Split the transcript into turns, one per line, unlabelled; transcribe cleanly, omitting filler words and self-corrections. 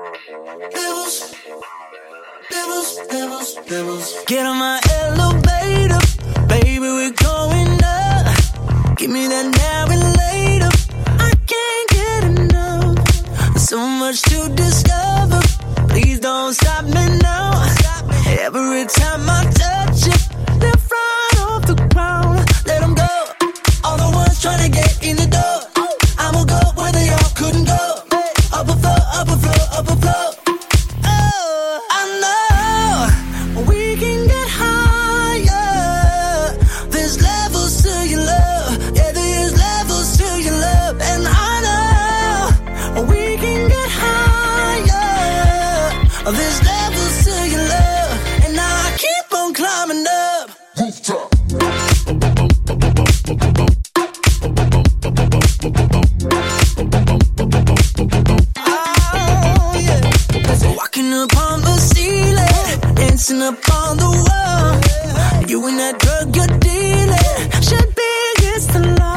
Get on my elevator, baby, we're going up. Give me that now and later. I can't get enough. There's so much to discover. Please don't stop me now. Every time I touch you, they're flying off the ground. Let them go. All the ones trying to get in the door. I will go where they all couldn't go. Up a floor, up a floor, up a floor. I know we can get higher. There's levels to your love. Yeah, there's levels to your love. And I know we can get higher. There's levels to your love. And I keep on climbing up. Rooftop. Walking upon the ceiling, dancing upon the wall. You and that drug you're dealing should be against the law.